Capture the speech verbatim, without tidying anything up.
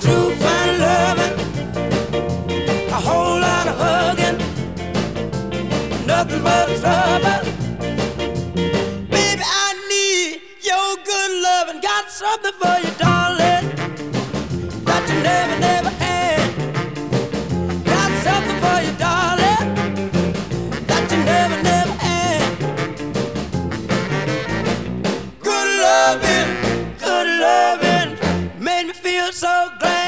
true fine loving, a whole lot of hugging, nothing but trouble. Baby, I need your good loving, got something for you, darling, that you never, never had. Got something for you, darling, that you never, never had. Good loving, good loving, made me feel so glad.